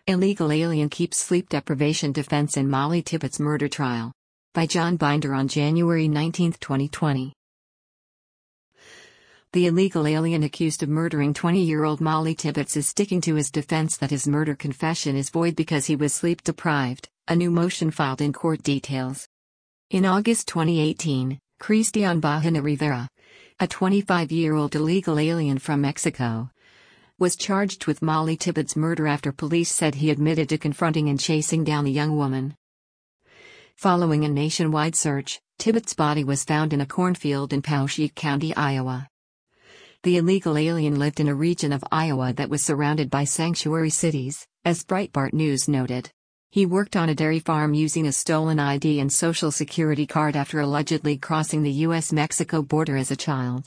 Illegal alien keeps sleep deprivation defense in Molly Tibbetts murder trial. By John Binder on January 19, 2020. The illegal alien accused of murdering 20-year-old Molly Tibbetts is sticking to his defense that his murder confession is void because he was sleep deprived, a new motion filed in court details. In August 2018, Cristian Bahena Rivera, a 25-year-old illegal alien from Mexico, was charged with Molly Tibbetts' murder after police said he admitted to confronting and chasing down the young woman. Following a nationwide search, Tibbetts' body was found in a cornfield in Poweshiek County, Iowa. The illegal alien lived in a region of Iowa that was surrounded by sanctuary cities, as Breitbart News noted. He worked on a dairy farm using a stolen ID and social security card after allegedly crossing the U.S.-Mexico border as a child.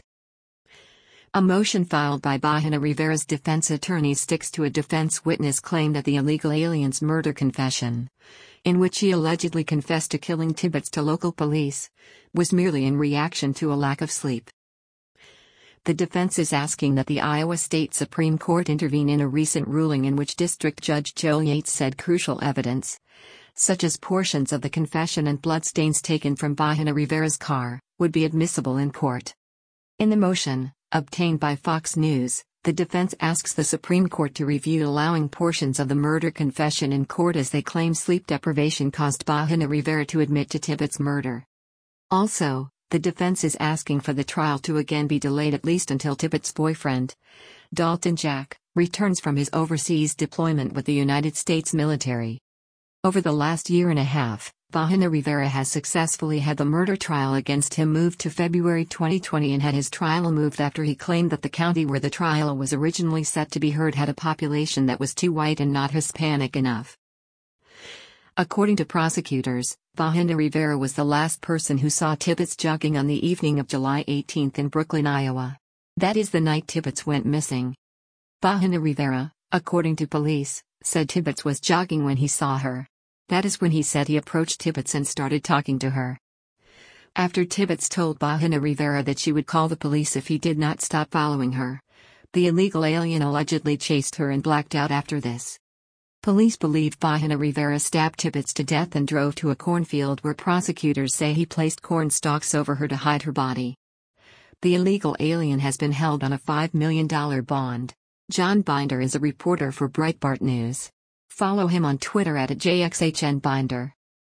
A motion filed by Bahena Rivera's defense attorney sticks to a defense witness claim that the illegal alien's murder confession, in which he allegedly confessed to killing Tibbetts to local police, was merely in reaction to a lack of sleep. The defense is asking that the Iowa State Supreme Court intervene in a recent ruling in which District Judge Joe Yates said crucial evidence, such as portions of the confession and bloodstains taken from Bahena Rivera's car, would be admissible in court. In the motion, obtained by Fox News, the defense asks the Supreme Court to review allowing portions of the murder confession in court as they claim sleep deprivation caused Bahena Rivera to admit to Tibbetts' murder. Also, the defense is asking for the trial to again be delayed at least until Tibbetts' boyfriend, Dalton Jack, returns from his overseas deployment with the United States military. Over the last year and a half, Bahena Rivera has successfully had the murder trial against him moved to February 2020 and had his trial moved after he claimed that the county where the trial was originally set to be heard had a population that was too white and not Hispanic enough. According to prosecutors, Bahena Rivera was the last person who saw Tibbetts jogging on the evening of July 18 in Brooklyn, Iowa. That is the night Tibbetts went missing. Bahena Rivera, according to police, said Tibbetts was jogging when he saw her. That is when he said he approached Tibbetts and started talking to her. After Tibbetts told Bahena Rivera that she would call the police if he did not stop following her, the illegal alien allegedly chased her and blacked out after this. Police believe Bahena Rivera stabbed Tibbetts to death and drove to a cornfield where prosecutors say he placed corn stalks over her to hide her body. The illegal alien has been held on a $5 million bond. John Binder is a reporter for Breitbart News. Follow him on Twitter @JXHNBinder.